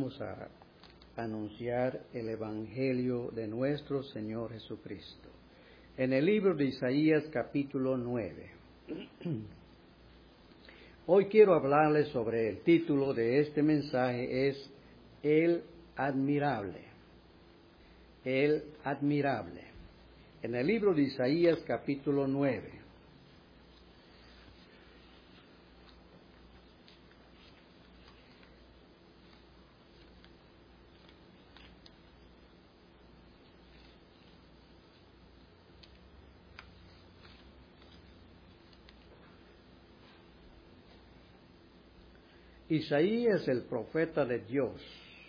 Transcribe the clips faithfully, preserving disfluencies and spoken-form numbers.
vamos a anunciar el Evangelio de nuestro Señor Jesucristo. En el libro de Isaías capítulo nueve. Hoy quiero hablarles sobre el título de este mensaje, es El Admirable. El Admirable. En el libro de Isaías capítulo nueve. Isaías, el profeta de Dios,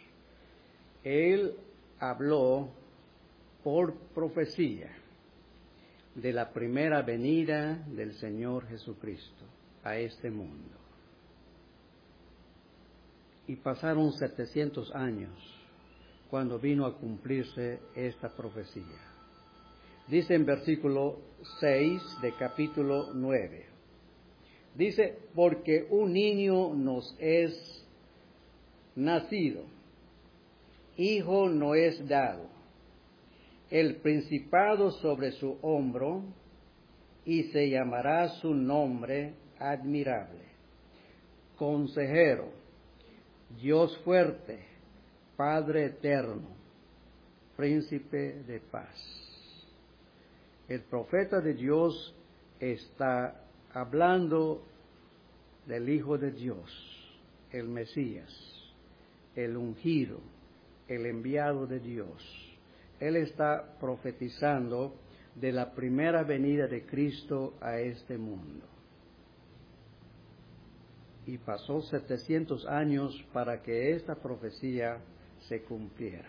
él habló por profecía de la primera venida del Señor Jesucristo a este mundo. Y pasaron setecientos años cuando vino a cumplirse esta profecía. Dice en versículo seis de capítulo nueve. Dice, porque un niño nos es nacido, hijo no es dado, el principado sobre su hombro, y se llamará su nombre admirable, consejero, Dios fuerte, Padre eterno, príncipe de paz. El profeta de Dios está hablando del Hijo de Dios, el Mesías, el ungido, el enviado de Dios. Él está profetizando de la primera venida de Cristo a este mundo. Y pasó setecientos años para que esta profecía se cumpliera.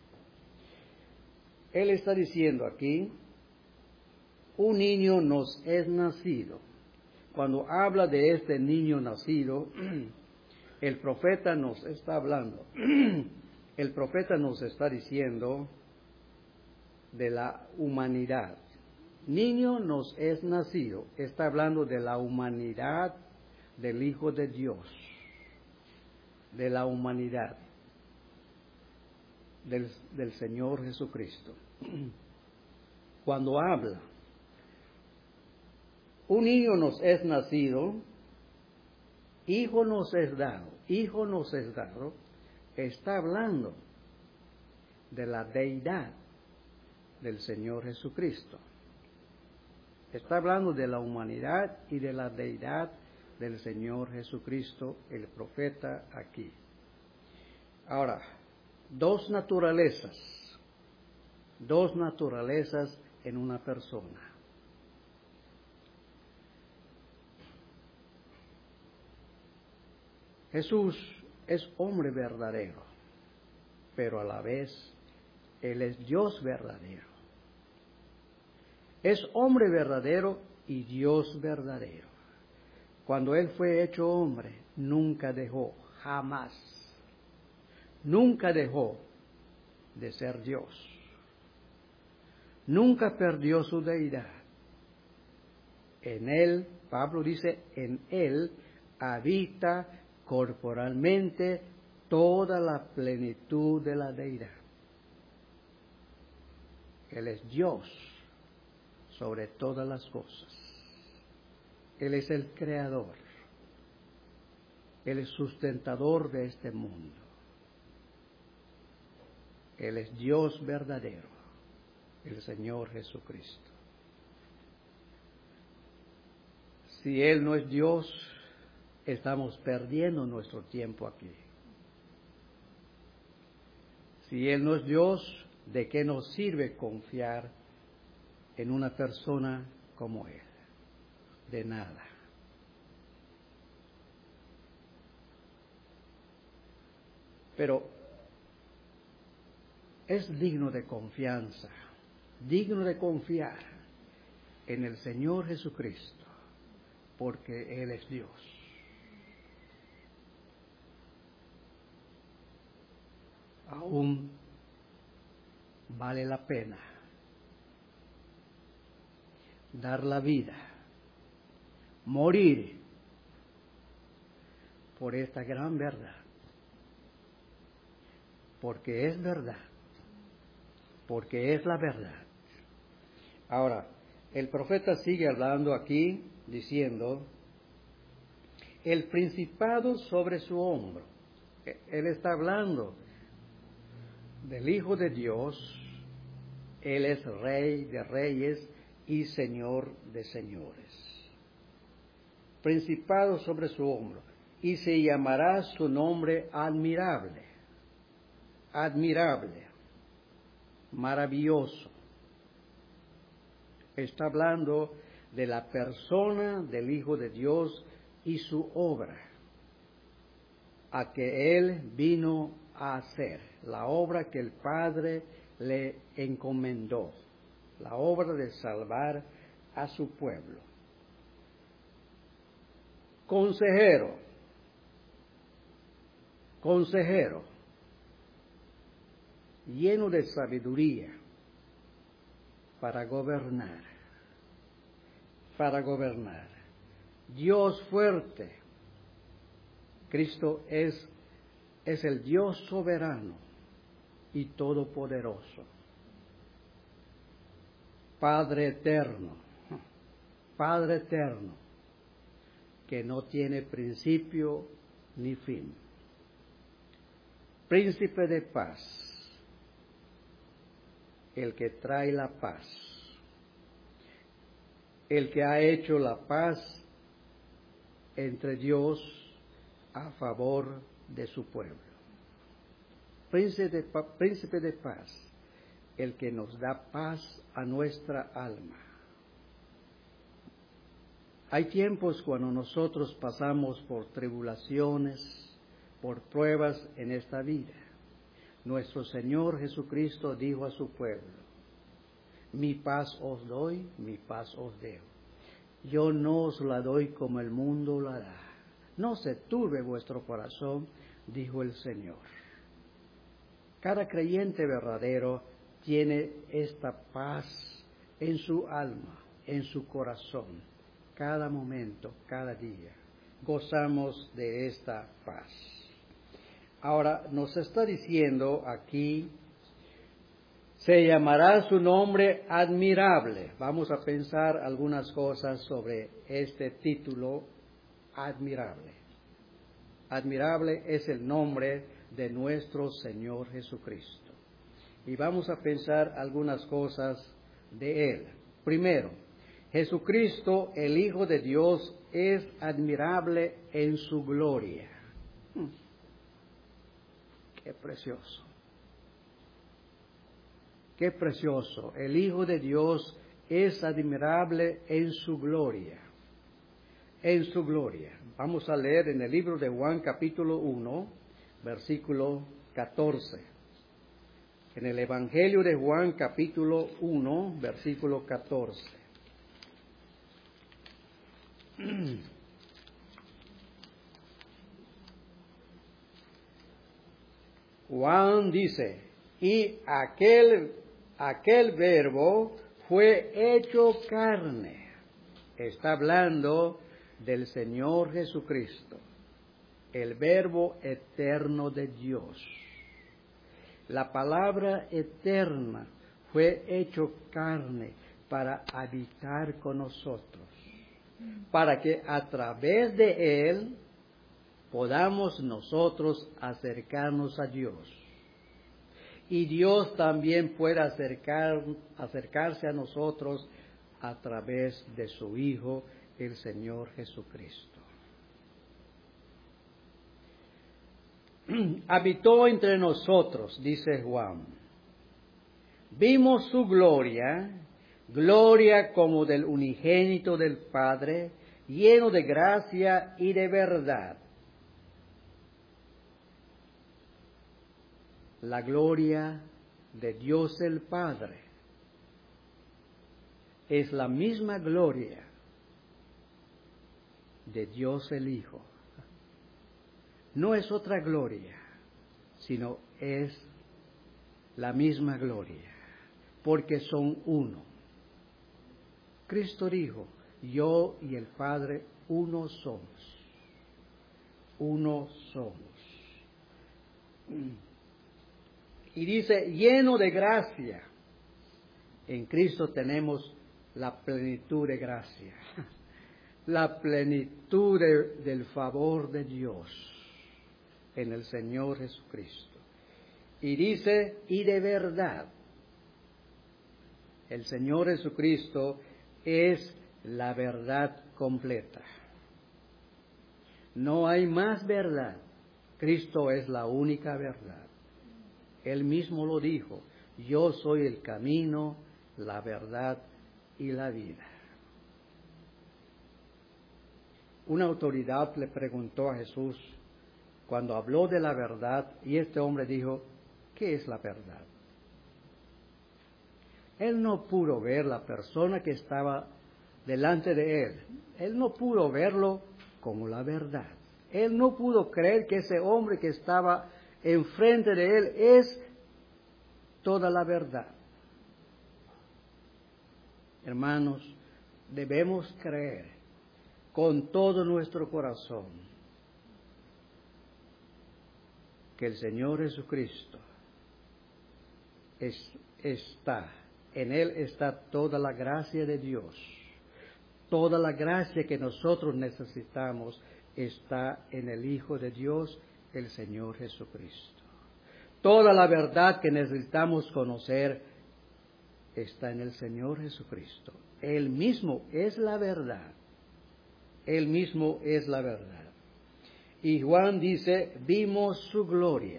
Él está diciendo aquí, un niño nos es nacido. Cuando habla de este niño nacido, el profeta nos está hablando, el profeta nos está diciendo de la humanidad. Niño nos es nacido, está hablando de la humanidad del Hijo de Dios, de la humanidad del, del Señor Jesucristo. Cuando habla, un niño nos es nacido, hijo nos es dado, hijo nos es dado, está hablando de la deidad del Señor Jesucristo. Está hablando de la humanidad y de la deidad del Señor Jesucristo, el profeta aquí. Ahora, dos naturalezas, dos naturalezas en una persona. Jesús es hombre verdadero, pero a la vez Él es Dios verdadero. Es hombre verdadero y Dios verdadero. Cuando Él fue hecho hombre, nunca dejó, jamás, nunca dejó de ser Dios. Nunca perdió su deidad. En Él, Pablo dice, en Él habita corporalmente toda la plenitud de la deidad. Él es Dios sobre todas las cosas. Él es el creador. Él es sustentador de este mundo. Él es Dios verdadero, el Señor Jesucristo. Si Él no es Dios, estamos perdiendo nuestro tiempo aquí. Si Él no es Dios, ¿de qué nos sirve confiar en una persona como Él? De nada. Pero es digno de confianza, digno de confiar en el Señor Jesucristo, porque Él es Dios. Aún vale la pena dar la vida, morir por esta gran verdad. porque es verdad, porque es la verdad. Ahora, el profeta sigue hablando aquí, diciendo, el principado sobre su hombro. Él está hablando del Hijo de Dios. Él es Rey de reyes y Señor de señores. Principado sobre su hombro. Y se llamará su nombre admirable. Admirable. Maravilloso. Está hablando de la persona del Hijo de Dios y su obra, a que Él vino a hacer, la obra que el Padre le encomendó, la obra de salvar a su pueblo. Consejero, consejero, lleno de sabiduría para gobernar, para gobernar. Dios fuerte. Cristo es, es el Dios soberano y todopoderoso. Padre eterno, Padre eterno, que no tiene principio ni fin. Príncipe de paz, el que trae la paz, el que ha hecho la paz entre Dios a favor de su pueblo. Príncipe de, príncipe de paz, el que nos da paz a nuestra alma. Hay tiempos cuando nosotros pasamos por tribulaciones, por pruebas en esta vida. Nuestro Señor Jesucristo dijo a su pueblo, mi paz os doy, mi paz os dejo. Yo no os la doy como el mundo la da. No se turbe vuestro corazón, dijo el Señor. Cada creyente verdadero tiene esta paz en su alma, en su corazón, cada momento, cada día. Gozamos de esta paz. Ahora, nos está diciendo aquí, se llamará su nombre admirable. Vamos a pensar algunas cosas sobre este título, admirable. Admirable es el nombre de nuestro Señor Jesucristo. Y vamos a pensar algunas cosas de Él. Primero, Jesucristo, el Hijo de Dios, es admirable en su gloria. Hmm. Qué precioso. Qué precioso. El Hijo de Dios es admirable en su gloria. En su gloria. Vamos a leer en el libro de Juan capítulo uno, versículo catorce. En el Evangelio de Juan capítulo uno, versículo catorce. Juan dice, y aquel, aquel verbo fue hecho carne. Está hablando del Señor Jesucristo, el verbo eterno de Dios. La palabra eterna fue hecho carne para habitar con nosotros, para que a través de Él podamos nosotros acercarnos a Dios. Y Dios también pueda acercar, acercarse a nosotros a través de su Hijo, el Señor Jesucristo. Habitó entre nosotros, dice Juan. Vimos su gloria, gloria como del unigénito del Padre, lleno de gracia y de verdad. La gloria de Dios el Padre es la misma gloria de Dios el Hijo. No es otra gloria, sino es la misma gloria, porque son uno. Cristo dijo, yo y el Padre uno somos, uno somos. Y dice, lleno de gracia. En Cristo tenemos la plenitud de gracia, la plenitud de, del favor de Dios en el Señor Jesucristo. Y dice, y de verdad, el Señor Jesucristo es la verdad completa. No hay más verdad. Cristo es la única verdad. Él mismo lo dijo, yo soy el camino, la verdad y la vida. Una autoridad le preguntó a Jesús cuando habló de la verdad, y este hombre dijo, ¿qué es la verdad? Él no pudo ver la persona que estaba delante de él. Él no pudo verlo como la verdad. Él no pudo creer que ese hombre que estaba enfrente de él es toda la verdad. Hermanos, debemos creer con todo nuestro corazón que el Señor Jesucristo es, está, en Él está toda la gracia de Dios. Toda la gracia que nosotros necesitamos está en el Hijo de Dios, el Señor Jesucristo. Toda la verdad que necesitamos conocer está en el Señor Jesucristo. Él mismo es la verdad. Él mismo es la verdad. Y Juan dice, vimos su gloria.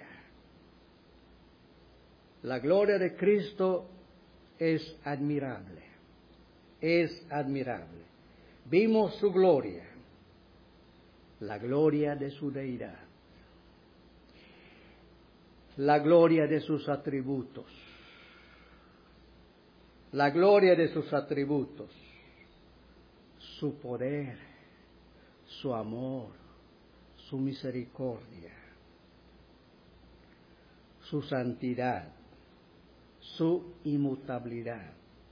La gloria de Cristo es admirable. Es admirable. Vimos su gloria. La gloria de su deidad. La gloria de sus atributos. La gloria de sus atributos. Su poder, su amor, su misericordia, su santidad, su inmutabilidad,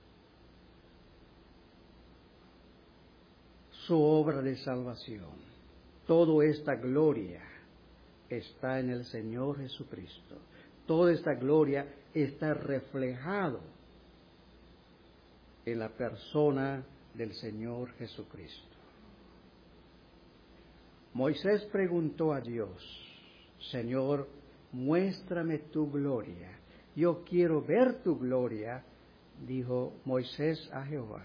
su obra de salvación. Toda esta gloria está en el Señor Jesucristo. Toda esta gloria está reflejado en la persona del Señor Jesucristo. Moisés preguntó a Dios, Señor, muéstrame tu gloria. Yo quiero ver tu gloria, dijo Moisés a Jehová.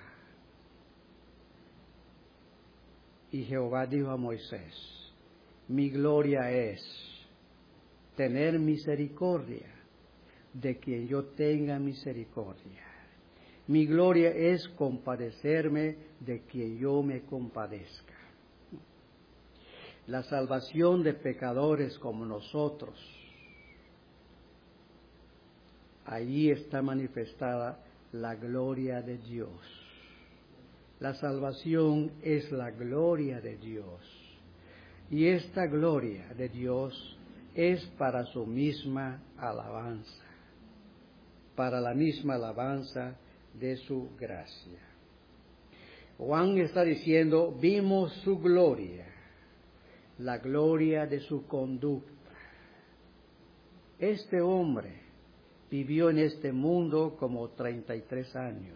Y Jehová dijo a Moisés, mi gloria es tener misericordia de quien yo tenga misericordia. Mi gloria es compadecerme de quien yo me compadezca. La salvación de pecadores como nosotros, allí está manifestada la gloria de Dios. La salvación es la gloria de Dios. Y esta gloria de Dios es para su misma alabanza, para la misma alabanza de su gracia. Juan está diciendo, vimos su gloria, la gloria de su conducta. Este hombre vivió en este mundo como treinta y tres años.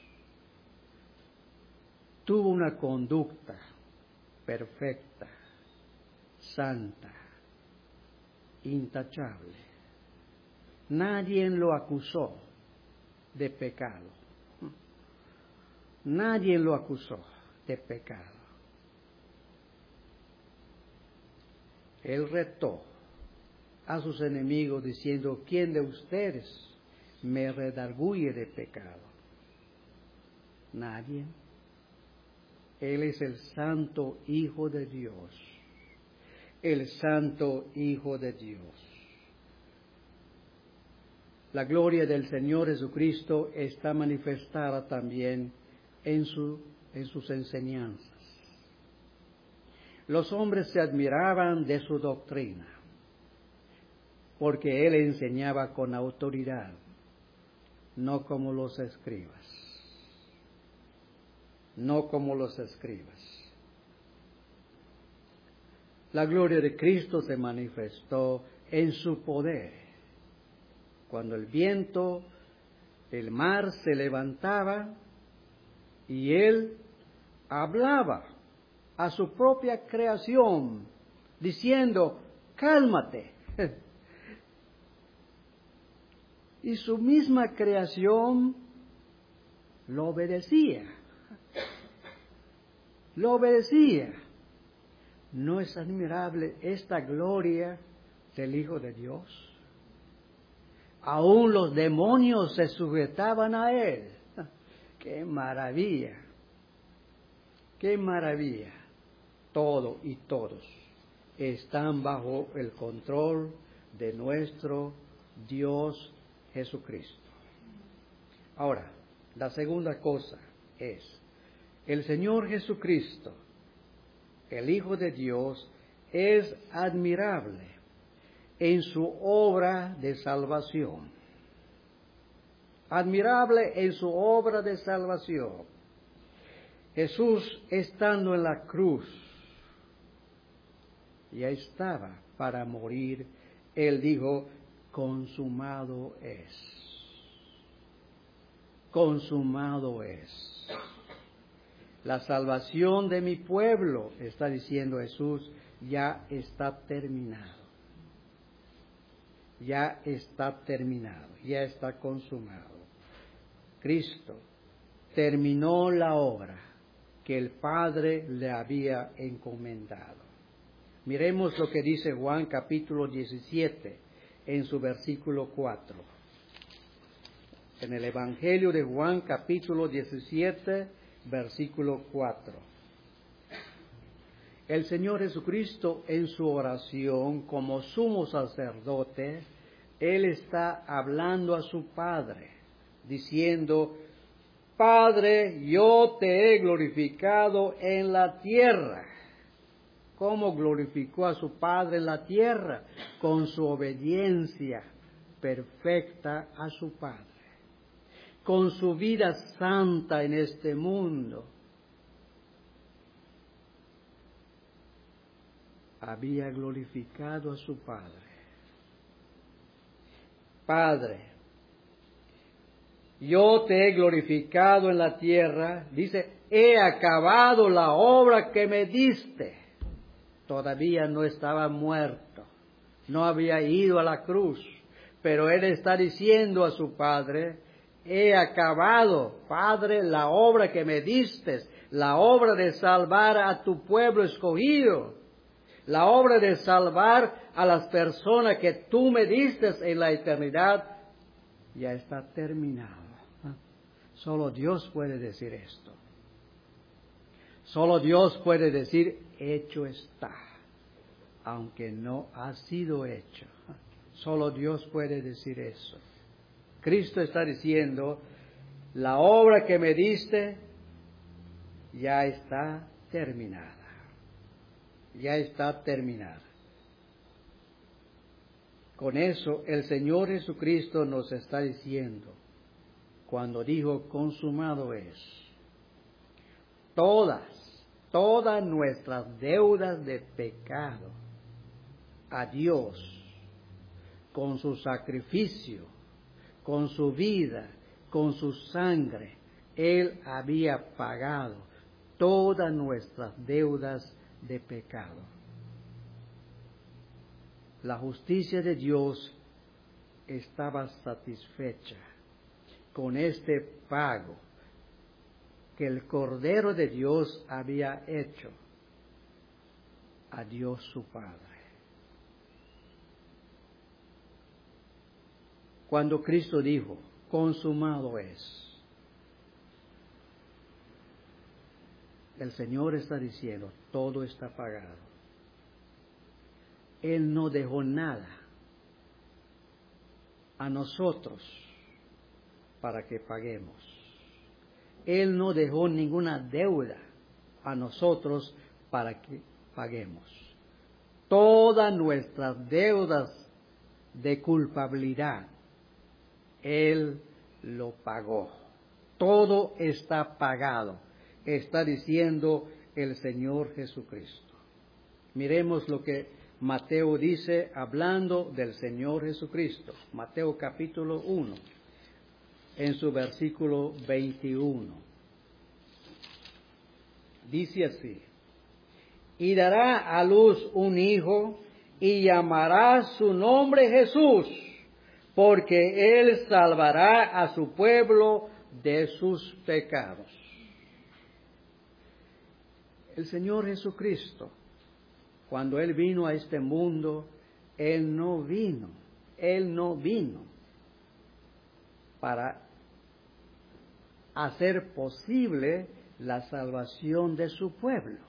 Tuvo una conducta perfecta, santa, intachable. Nadie lo acusó de pecado. Nadie lo acusó de pecado. Él retó a sus enemigos diciendo, ¿quién de ustedes me redarguye de pecado? Nadie. Él es el santo Hijo de Dios. El santo Hijo de Dios. La gloria del Señor Jesucristo está manifestada también en, su, en sus enseñanzas. Los hombres se admiraban de su doctrina, porque Él enseñaba con autoridad, no como los escribas. No como los escribas. La gloria de Cristo se manifestó en su poder, Cuando el viento, el mar se levantaba y Él hablaba a su propia creación, diciendo, cálmate. Y su misma creación lo obedecía. Lo obedecía. ¿No es admirable esta gloria del Hijo de Dios? Aún los demonios se sujetaban a Él. ¡Qué maravilla! ¡Qué maravilla! Todo y todos están bajo el control de nuestro Dios Jesucristo. Ahora, la segunda cosa es, el Señor Jesucristo, el Hijo de Dios, es admirable en su obra de salvación. Admirable en su obra de salvación. Jesús, estando en la cruz, ya estaba para morir. Él dijo, consumado es. Consumado es. La salvación de mi pueblo, está diciendo Jesús, ya está terminado. Ya está terminado, ya está consumado. Cristo terminó la obra que el Padre le había encomendado. Miremos lo que dice Juan capítulo diecisiete en su versículo cuatro. En el Evangelio de Juan capítulo diecisiete, versículo cuatro. El Señor Jesucristo en su oración como sumo sacerdote, Él está hablando a su Padre, diciendo, Padre, yo te he glorificado en la tierra. ¿Cómo glorificó a su Padre en la tierra? Con su obediencia perfecta a su Padre. Con su vida santa en este mundo. Había glorificado a su Padre. Padre, yo te he glorificado en la tierra, dice, he acabado la obra que me diste. Todavía no estaba muerto, no había ido a la cruz, pero él está diciendo a su Padre, he acabado, Padre, la obra que me diste, la obra de salvar a tu pueblo escogido, la obra de salvar a las personas que tú me diste en la eternidad, ya está terminado. Solo Dios puede decir esto. Solo Dios puede decir, hecho está, aunque no ha sido hecho. Solo Dios puede decir eso. Cristo está diciendo, la obra que me diste ya está terminada. Ya está terminada. Con eso el Señor Jesucristo nos está diciendo, cuando dijo consumado es, todas, todas nuestras deudas de pecado a Dios, con su sacrificio, con su vida, con su sangre, Él había pagado todas nuestras deudas de pecado. La justicia de Dios estaba satisfecha con este pago que el Cordero de Dios había hecho a Dios su Padre. Cuando Cristo dijo, consumado es, el Señor está diciendo, todo está pagado. Él no dejó nada a nosotros para que paguemos. Él no dejó ninguna deuda a nosotros para que paguemos. Todas nuestras deudas de culpabilidad, Él lo pagó. Todo está pagado, está diciendo el Señor Jesucristo. Miremos lo que Mateo dice, hablando del Señor Jesucristo, Mateo capítulo uno, en su versículo veintiuno. Dice así: y dará a luz un hijo, y llamará su nombre Jesús, porque él salvará a su pueblo de sus pecados. El Señor Jesucristo, cuando Él vino a este mundo, Él no vino, Él no vino para hacer posible la salvación de su pueblo.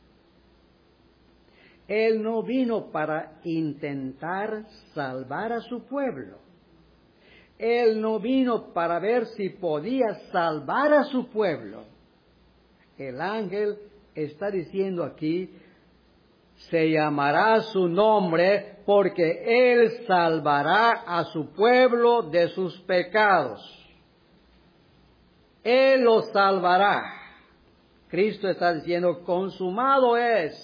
Él no vino para intentar salvar a su pueblo. Él no vino para ver si podía salvar a su pueblo. El ángel está diciendo aquí, se llamará su nombre porque Él salvará a su pueblo de sus pecados. Él los salvará. Cristo está diciendo, consumado es.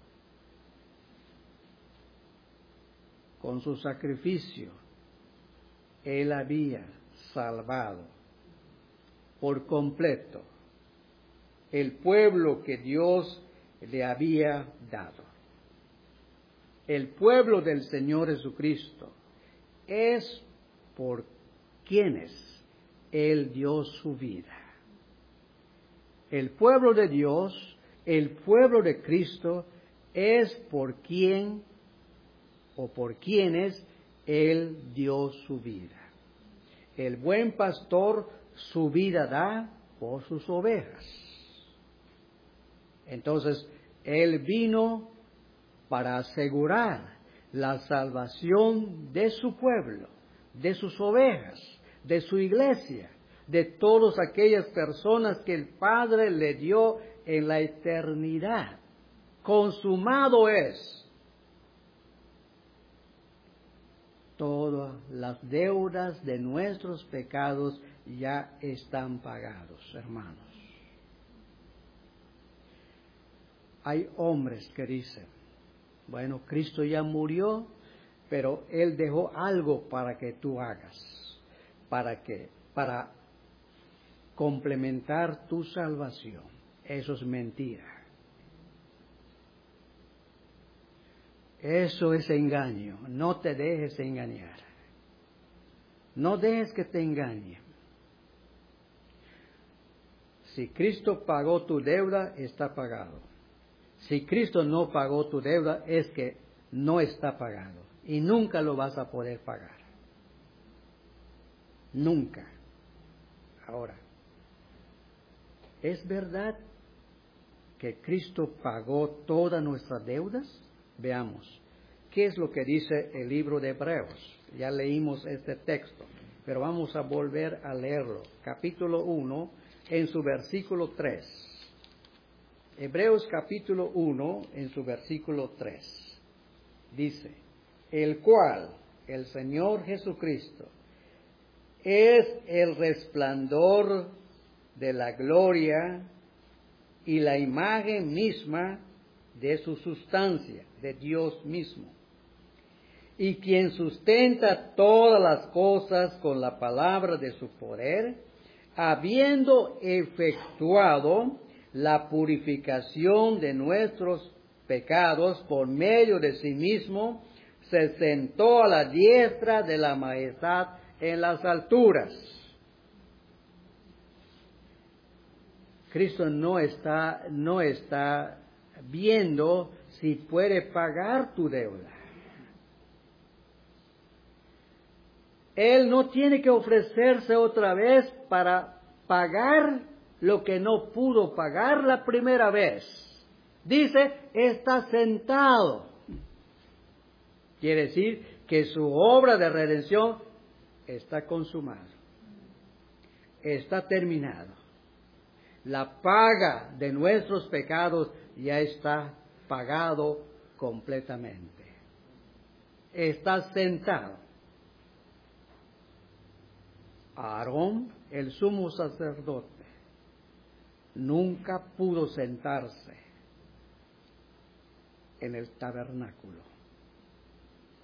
Con su sacrificio, Él había salvado por completo el pueblo que Dios le había dado. El pueblo del Señor Jesucristo es por quienes Él dio su vida. El pueblo de Dios, el pueblo de Cristo, es por quien o por quienes Él dio su vida. El buen pastor su vida da por sus ovejas. Entonces, Él vino para asegurar la salvación de su pueblo, de sus ovejas, de su iglesia, de todas aquellas personas que el Padre le dio en la eternidad. Consumado es. Todas las deudas de nuestros pecados ya están pagados, hermanos. Hay hombres que dicen, bueno, Cristo ya murió, pero Él dejó algo para que tú hagas. ¿Para qué? Para complementar tu salvación. Eso es mentira. Eso es engaño. No te dejes engañar. No dejes que te engañen. Si Cristo pagó tu deuda, está pagado. Si Cristo no pagó tu deuda, es que no está pagado. Y nunca lo vas a poder pagar. Nunca. Ahora, ¿es verdad que Cristo pagó todas nuestras deudas? Veamos, ¿qué es lo que dice el libro de Hebreos? Ya leímos este texto, pero vamos a volver a leerlo. Capítulo uno, en su versículo tres. Hebreos capítulo uno, en su versículo tres. Dice, el cual, el Señor Jesucristo, es el resplandor de la gloria y la imagen misma de su sustancia, de Dios mismo, y quien sustenta todas las cosas con la palabra de su poder, habiendo efectuado la purificación de nuestros pecados por medio de sí mismo, se sentó a la diestra de la majestad en las alturas. Cristo no está, no está viendo si puede pagar tu deuda. Él no tiene que ofrecerse otra vez para pagar lo que no pudo pagar la primera vez. Dice, está sentado. Quiere decir que su obra de redención está consumada. Está terminado. La paga de nuestros pecados ya está pagado completamente. Está sentado. Aarón, el sumo sacerdote, nunca pudo sentarse en el tabernáculo.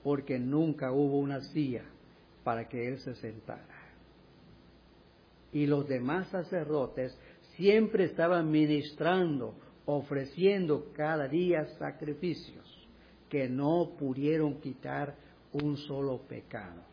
porque nunca hubo una silla para que él se sentara. Y los demás sacerdotes siempre estaban ministrando, ofreciendo cada día sacrificios que no pudieron quitar un solo pecado.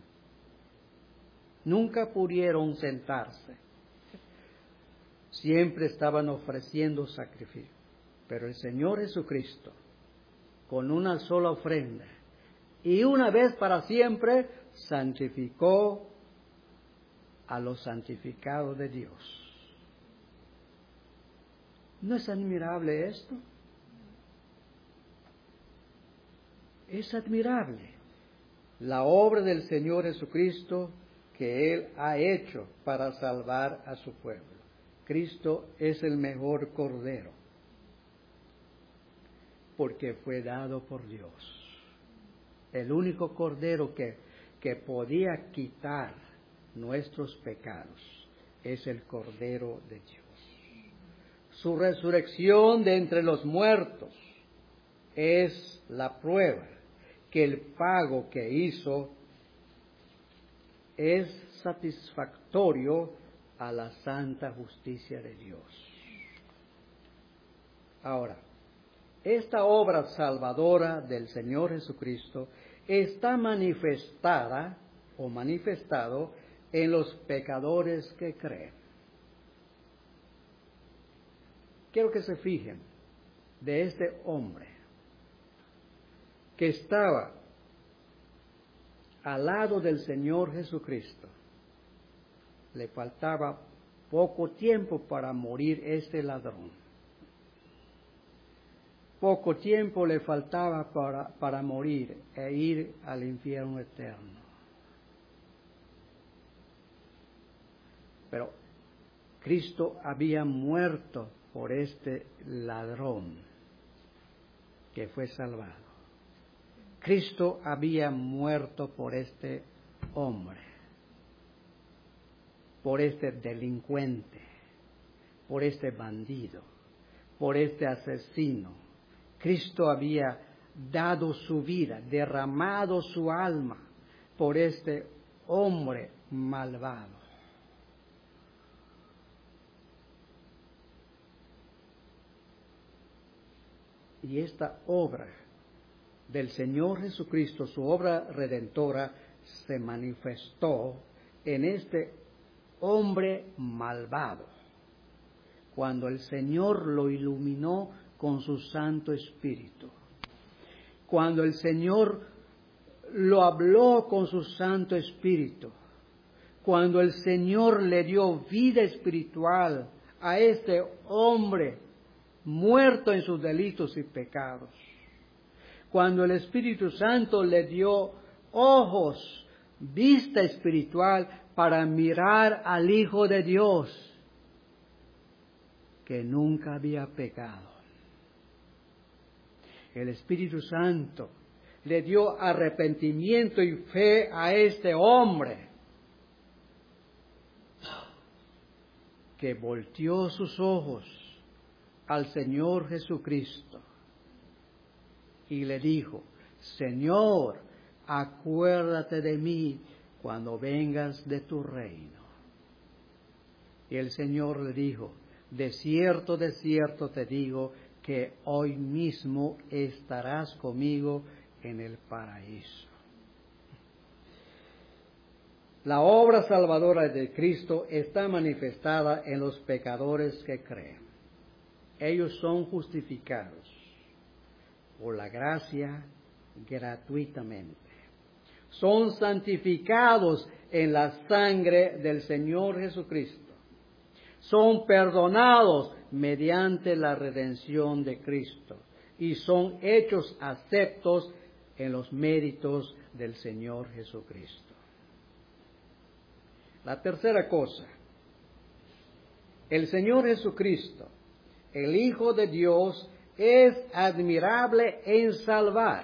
Nunca pudieron sentarse. Siempre estaban ofreciendo sacrificios. Pero el Señor Jesucristo, con una sola ofrenda, y una vez para siempre, santificó a los santificados de Dios. ¿No es admirable esto? Es admirable la obra del Señor Jesucristo que Él ha hecho para salvar a su pueblo. Cristo es el mejor Cordero, porque fue dado por Dios. El único Cordero que, que podía quitar nuestros pecados es el Cordero de Dios. Su resurrección de entre los muertos es la prueba que el pago que hizo es satisfactorio a la santa justicia de Dios. Ahora, esta obra salvadora del Señor Jesucristo está manifestada o manifestado en los pecadores que creen. Quiero que se fijen de este hombre que estaba al lado del Señor Jesucristo. Le faltaba poco tiempo para morir este ladrón. Poco tiempo le faltaba para, para morir e ir al infierno eterno. Pero Cristo había muerto por este ladrón que fue salvado. Cristo había muerto por este hombre, por este delincuente, por este bandido, por este asesino. Cristo había dado su vida, derramado su alma por este hombre malvado. Y esta obra del Señor Jesucristo, su obra redentora, se manifestó en este hombre malvado, cuando el Señor lo iluminó con su Santo Espíritu, cuando el Señor lo habló con su Santo Espíritu, cuando el Señor le dio vida espiritual a este hombre muerto en sus delitos y pecados, cuando el Espíritu Santo le dio ojos, vista espiritual para mirar al Hijo de Dios, que nunca había pecado. El Espíritu Santo le dio arrepentimiento y fe a este hombre, que volteó sus ojos al Señor Jesucristo y le dijo: Señor, acuérdate de mí cuando vengas de tu reino. Y el Señor le dijo: de cierto, de cierto te digo que hoy mismo estarás conmigo en el paraíso. La obra salvadora de Cristo está manifestada en los pecadores que creen. Ellos son justificados por la gracia gratuitamente. Son santificados en la sangre del Señor Jesucristo. Son perdonados mediante la redención de Cristo y son hechos aceptos en los méritos del Señor Jesucristo. La tercera cosa, el Señor Jesucristo, el Hijo de Dios, es admirable en salvar,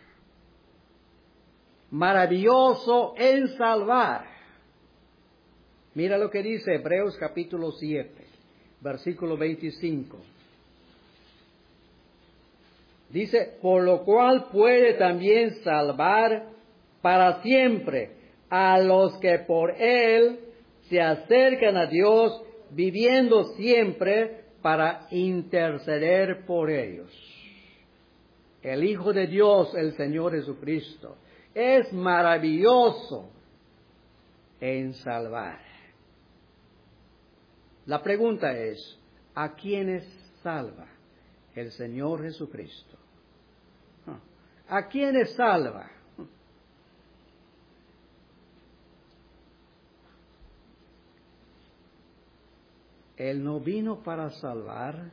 maravilloso en salvar. Mira lo que dice Hebreos capítulo siete, versículo veinticinco. Dice: por lo cual puede también salvar para siempre a los que por Él se acercan a Dios, viviendo siempre para interceder por ellos. El Hijo de Dios, el Señor Jesucristo, es maravilloso en salvar. La pregunta es, ¿a quiénes salva el Señor Jesucristo? ¿A quiénes salva? Él no vino para salvar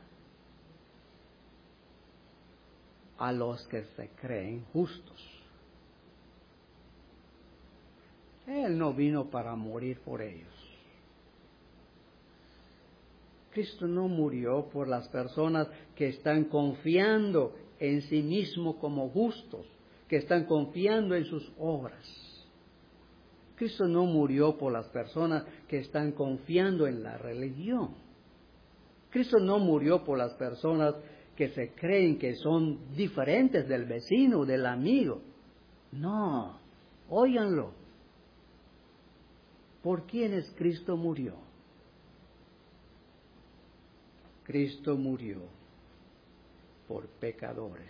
a los que se creen justos. Él no vino para morir por ellos. Cristo no murió por las personas que están confiando en sí mismo como justos, que están confiando en sus obras. Cristo no murió por las personas que están confiando en la religión. Cristo no murió por las personas que se creen que son diferentes del vecino, del amigo. No, óiganlo. ¿Por quiénes Cristo murió? Cristo murió por pecadores,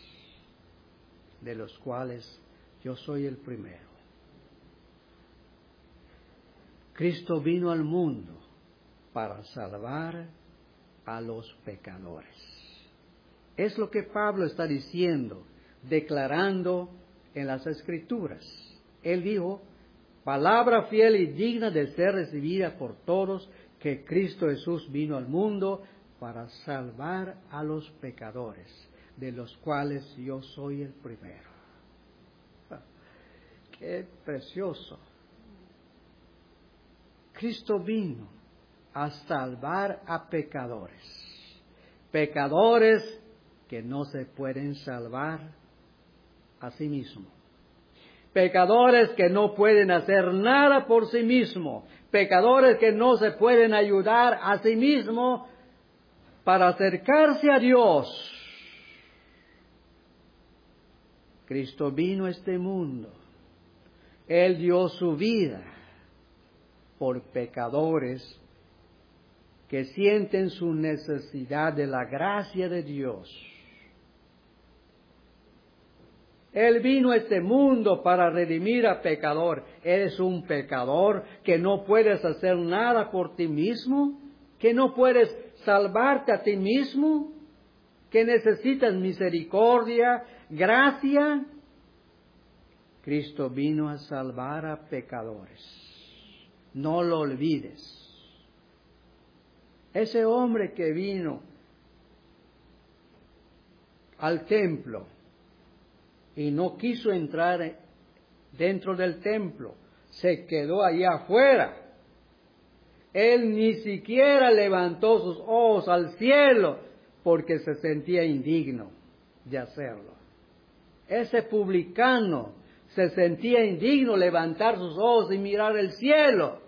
de los cuales yo soy el primero. Cristo vino al mundo para salvar a los pecadores. Es lo que Pablo está diciendo, declarando en las Escrituras. Él dijo, palabra fiel y digna de ser recibida por todos, que Cristo Jesús vino al mundo para salvar a los pecadores, de los cuales yo soy el primero. ¡Qué precioso! Cristo vino a salvar a pecadores, pecadores que no se pueden salvar a sí mismos, pecadores que no pueden hacer nada por sí mismos, pecadores que no se pueden ayudar a sí mismos para acercarse a Dios. Cristo vino a este mundo. Él dio su vida por pecadores que sienten su necesidad de la gracia de Dios. Él vino a este mundo para redimir a pecador. ¿Eres un pecador que no puedes hacer nada por ti mismo? ¿Que no puedes salvarte a ti mismo? ¿Que necesitas misericordia, gracia? Cristo vino a salvar a pecadores. No lo olvides. Ese hombre que vino al templo y no quiso entrar dentro del templo, se quedó allá afuera. Él ni siquiera levantó sus ojos al cielo porque se sentía indigno de hacerlo. Ese publicano se sentía indigno levantar sus ojos y mirar el cielo.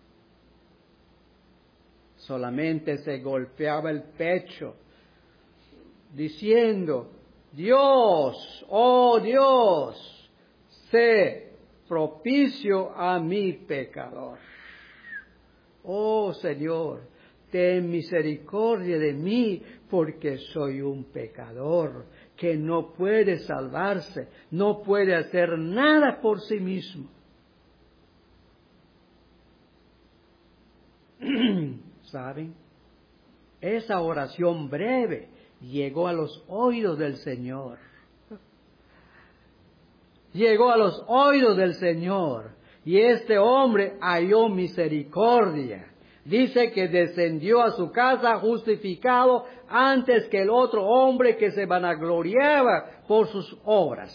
Solamente se golpeaba el pecho diciendo, Dios, oh Dios, sé propicio a mi pecador. Oh Señor, ten misericordia de mí, porque soy un pecador que no puede salvarse, no puede hacer nada por sí mismo. ¿Saben? Esa oración breve llegó a los oídos del Señor. Llegó a los oídos del Señor. Y este hombre halló misericordia. Dice que descendió a su casa justificado antes que el otro hombre que se vanagloriaba por sus obras.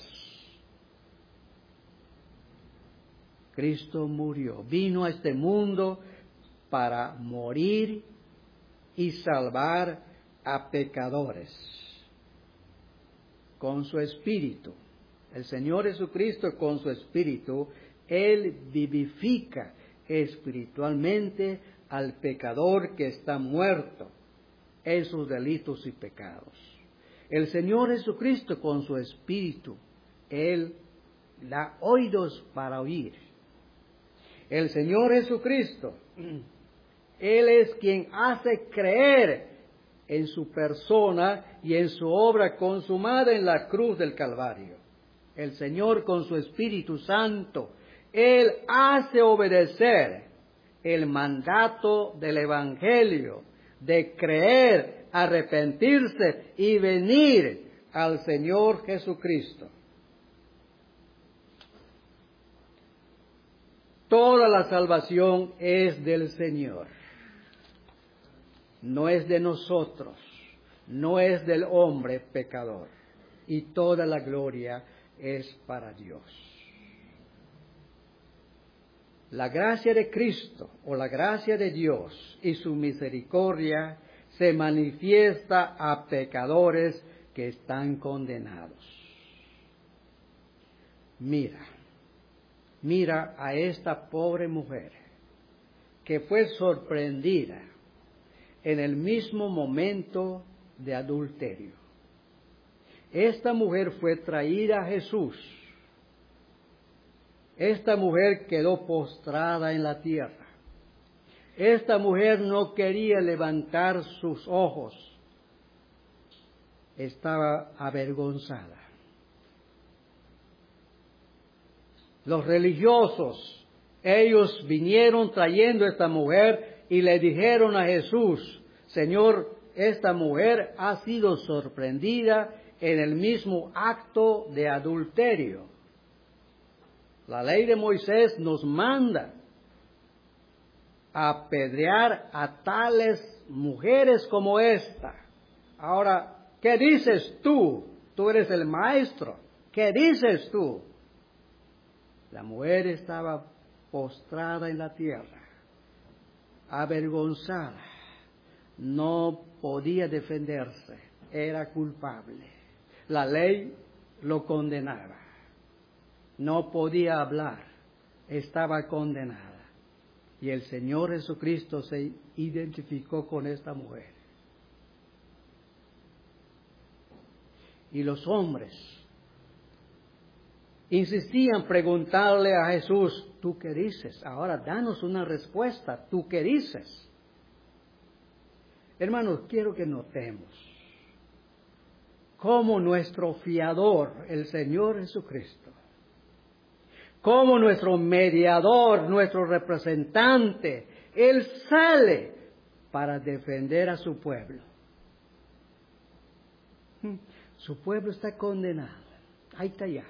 Cristo murió, vino a este mundo para morir y salvar a pecadores. Con su espíritu, el Señor Jesucristo con su espíritu, Él vivifica espiritualmente al pecador que está muerto en sus delitos y pecados. El Señor Jesucristo con su espíritu, Él da oídos para oír. El Señor Jesucristo, Él es quien hace creer en su persona y en su obra consumada en la cruz del Calvario. El Señor con su Espíritu Santo, Él hace obedecer el mandato del Evangelio de creer, arrepentirse y venir al Señor Jesucristo. Toda la salvación es del Señor. No es de nosotros, no es del hombre pecador. Y toda la gloria es para Dios. La gracia de Cristo o la gracia de Dios y su misericordia se manifiesta a pecadores que están condenados. Mira, mira a esta pobre mujer que fue sorprendida en el mismo momento de adulterio. Esta mujer fue traída a Jesús. Esta mujer quedó postrada en la tierra. Esta mujer no quería levantar sus ojos. Estaba avergonzada. Los religiosos, ellos vinieron trayendo a esta mujer y le dijeron a Jesús: Señor, esta mujer ha sido sorprendida en el mismo acto de adulterio. La ley de Moisés nos manda a apedrear a tales mujeres como esta. Ahora, ¿qué dices tú? Tú eres el maestro. ¿Qué dices tú? La mujer estaba postrada en la tierra, avergonzada. No podía defenderse. Era culpable. La ley lo condenaba. No podía hablar, estaba condenada. Y el Señor Jesucristo se identificó con esta mujer. Y los hombres insistían preguntarle a Jesús: ¿tú qué dices? Ahora danos una respuesta, ¿tú qué dices? Hermanos, quiero que notemos cómo nuestro fiador, el Señor Jesucristo, como nuestro mediador, nuestro representante, Él sale para defender a su pueblo. Su pueblo está condenado, ahí está ya.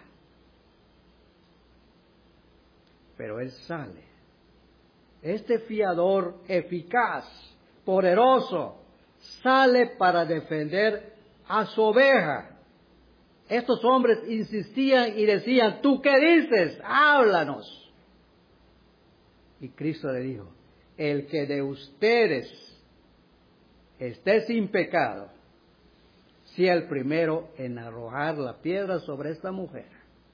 Pero Él sale. Este fiador eficaz, poderoso, sale para defender a su oveja. Estos hombres insistían y decían: ¿tú qué dices? Háblanos. Y Cristo le dijo: el que de ustedes esté sin pecado, sea el primero en arrojar la piedra sobre esta mujer.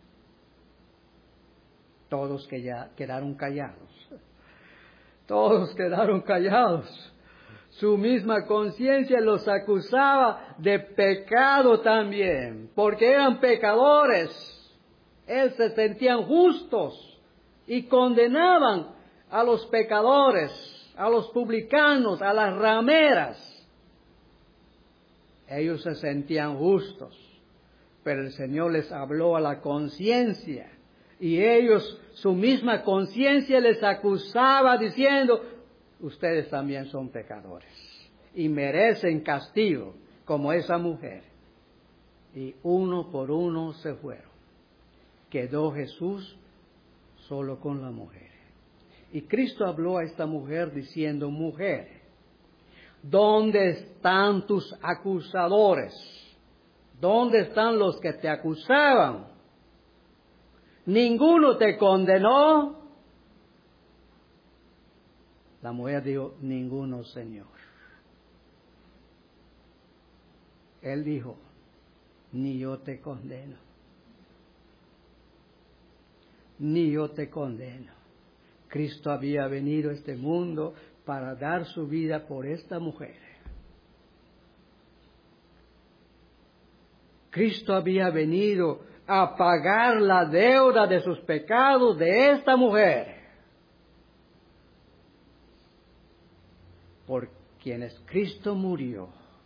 Todos que ya quedaron callados. Todos quedaron callados. Su misma conciencia los acusaba de pecado también, porque eran pecadores. Él se sentían justos y condenaban a los pecadores, a los publicanos, a las rameras. Ellos se sentían justos, pero el Señor les habló a la conciencia y ellos, su misma conciencia les acusaba diciendo: ustedes también son pecadores y merecen castigo como esa mujer. Y uno por uno se fueron. Quedó Jesús solo con la mujer. Y Cristo habló a esta mujer diciendo: mujer, ¿dónde están tus acusadores? ¿Dónde están los que te acusaban? ¿Ninguno te condenó? La mujer dijo: ninguno, Señor. Él dijo: ni yo te condeno. Ni yo te condeno. Cristo había venido a este mundo para dar su vida por esta mujer. Cristo había venido a pagar la deuda de sus pecados de esta mujer, por quienes Cristo murió,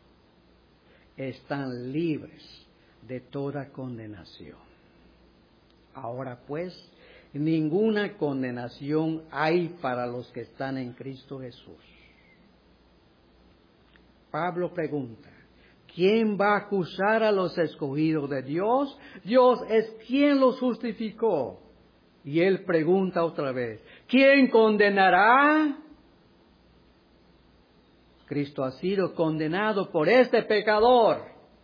están libres de toda condenación. Ahora pues, ninguna condenación hay para los que están en Cristo Jesús. Pablo pregunta, ¿quién va a acusar a los escogidos de Dios? Dios es quien los justificó. Y él pregunta otra vez, ¿quién condenará? Cristo ha sido condenado por este pecador.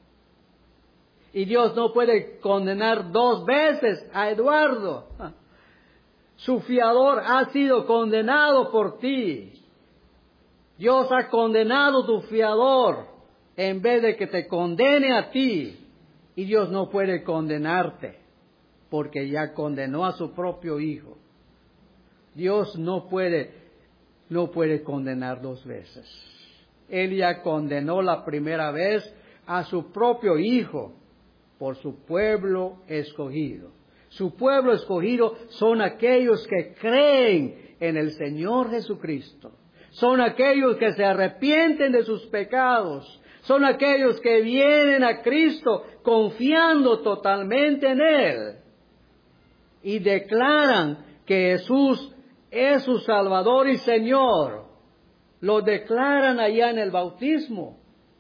Y Dios no puede condenar dos veces a Eduardo. Su fiador ha sido condenado por ti. Dios ha condenado a tu fiador en vez de que te condene a ti. Y Dios no puede condenarte porque ya condenó a su propio hijo. Dios no puede, no puede condenar dos veces. Él ya condenó la primera vez a su propio hijo por su pueblo escogido. Su pueblo escogido son aquellos que creen en el Señor Jesucristo. Son aquellos que se arrepienten de sus pecados. Son aquellos que vienen a Cristo confiando totalmente en Él. Y declaran que Jesús es su Salvador y Señor. Lo declaran allá en el bautismo.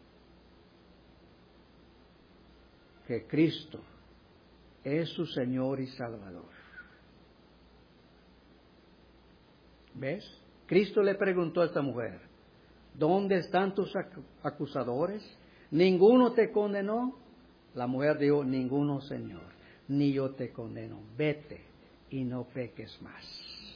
Que Cristo es su Señor y Salvador. ¿Ves? Cristo le preguntó a esta mujer, ¿dónde están tus acusadores? ¿Ninguno te condenó? La mujer dijo, ninguno, Señor, ni yo te condeno. Vete y no peques más.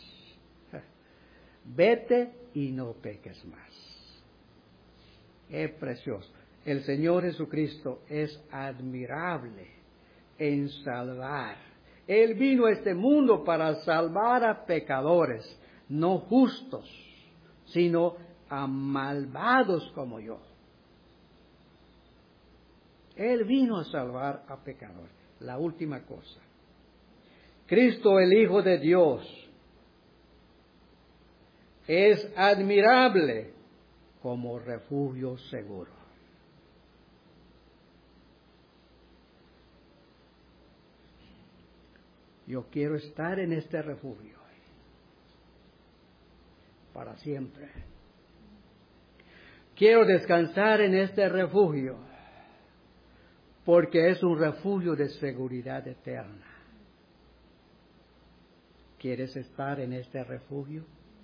Vete y no peques más. Es precioso. El Señor Jesucristo es admirable en salvar. Él vino a este mundo para salvar a pecadores, no justos, sino a malvados como yo. Él vino a salvar a pecadores. La última cosa. Cristo, el Hijo de Dios, es admirable como refugio seguro. Yo quiero estar en este refugio para siempre. Quiero descansar en este refugio porque es un refugio de seguridad eterna. ¿Quieres estar en este refugio?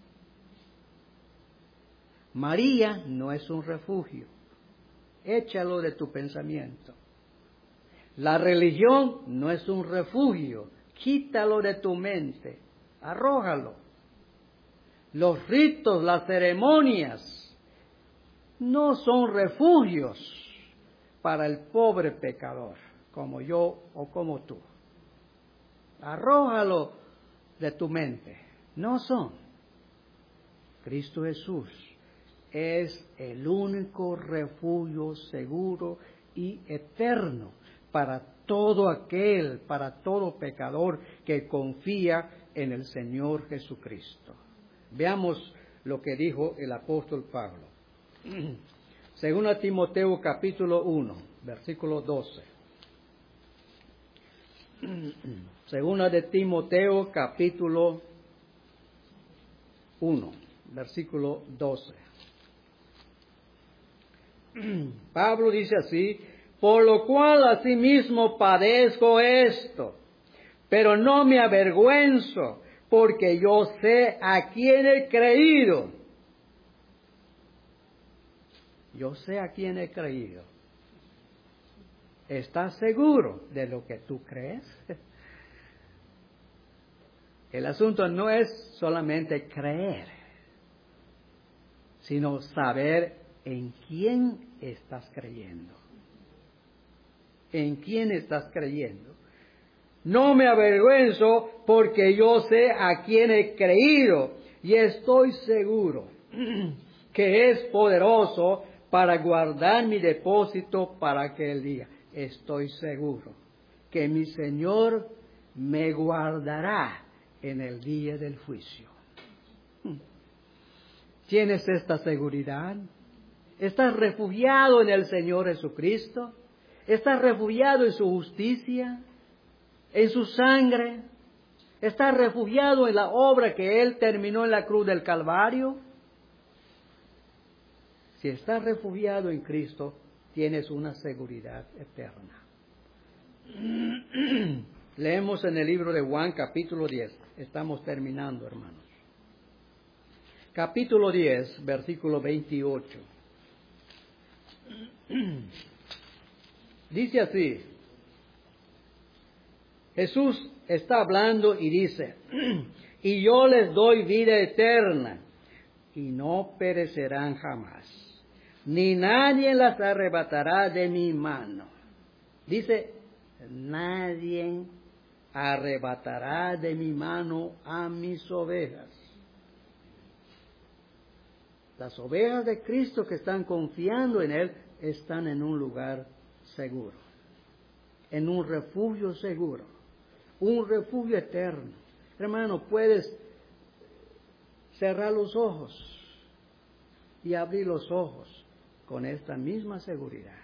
María no es un refugio. Échalo de tu pensamiento. La religión no es un refugio. Quítalo de tu mente. Arrójalo. Los ritos, las ceremonias, no son refugios para el pobre pecador, como yo o como tú. Arrójalo de tu mente. No son. Cristo Jesús es el único refugio seguro y eterno para todo aquel, para todo pecador que confía en el Señor Jesucristo. Veamos lo que dijo el apóstol Pablo. Según a Timoteo capítulo uno, versículo doce. Según a de Timoteo capítulo uno, versículo doce. Pablo dice así, por lo cual asimismo padezco esto, pero no me avergüenzo, porque yo sé a quién he creído. Yo sé a quién he creído. ¿Estás seguro de lo que tú crees? El asunto no es solamente creer, sino saber en quién estás creyendo. ¿En quién estás creyendo? No me avergüenzo porque yo sé a quién he creído y estoy seguro que es poderoso para guardar mi depósito para aquel día. Estoy seguro que mi Señor me guardará en el día del juicio. ¿Tienes esta seguridad? ¿Estás refugiado en el Señor Jesucristo? ¿Estás refugiado en su justicia? ¿En su sangre? ¿Estás refugiado en la obra que Él terminó en la cruz del Calvario? Si estás refugiado en Cristo, tienes una seguridad eterna. Leemos en el libro de Juan, capítulo diez. Estamos terminando, hermanos. Capítulo diez, versículo veintiocho. Dice así. Jesús está hablando y dice, y yo les doy vida eterna, y no perecerán jamás, ni nadie las arrebatará de mi mano. Dice, nadie arrebatará de mi mano a mis ovejas. Las ovejas de Cristo que están confiando en Él están en un lugar seguro, en un refugio seguro, un refugio eterno. Hermano, puedes cerrar los ojos y abrir los ojos con esta misma seguridad.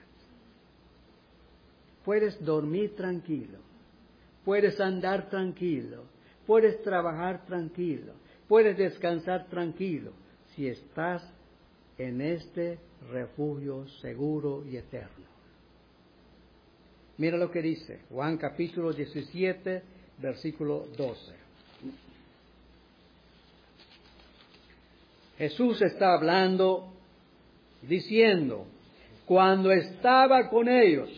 Puedes dormir tranquilo, puedes andar tranquilo, puedes trabajar tranquilo, puedes descansar tranquilo, si estás en este refugio seguro y eterno. Mira lo que dice Juan capítulo diecisiete, versículo doce. Jesús está hablando, diciendo, cuando estaba con ellos,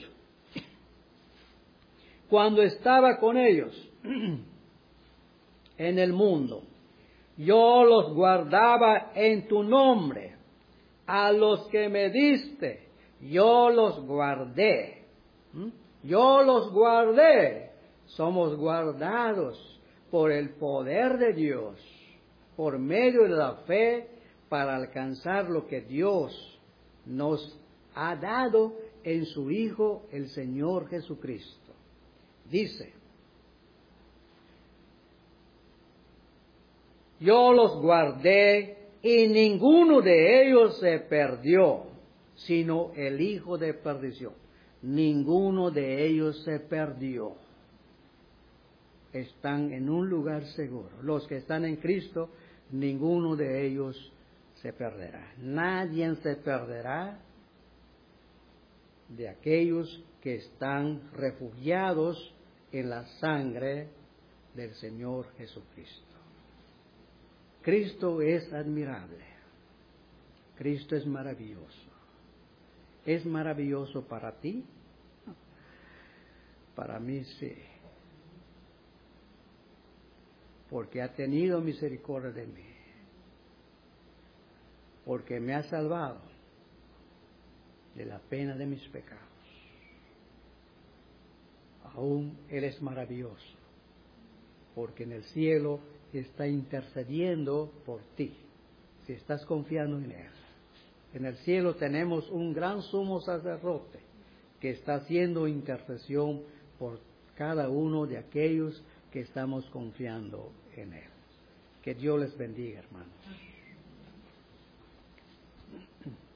cuando estaba con ellos en el mundo, yo los guardaba en tu nombre, a los que me diste, yo los guardé. ¿Mm? Yo los guardé. Somos guardados por el poder de Dios, por medio de la fe, para alcanzar lo que Dios nos ha dado en su Hijo, el Señor Jesucristo. Dice, yo los guardé y ninguno de ellos se perdió, sino el hijo de perdición. Ninguno de ellos se perdió. Están en un lugar seguro. Los que están en Cristo, ninguno de ellos se perderá. Nadie se perderá de aquellos que están refugiados en la sangre del Señor Jesucristo. Cristo es admirable. Cristo es maravilloso. ¿Es maravilloso para ti? Para mí sí. Porque ha tenido misericordia de mí. Porque me ha salvado de la pena de mis pecados. Aún Él es maravilloso. Porque en el cielo está intercediendo por ti, si estás confiando en Él. En el cielo tenemos un gran sumo sacerdote que está haciendo intercesión por cada uno de aquellos que estamos confiando en Él. Que Dios les bendiga, hermanos.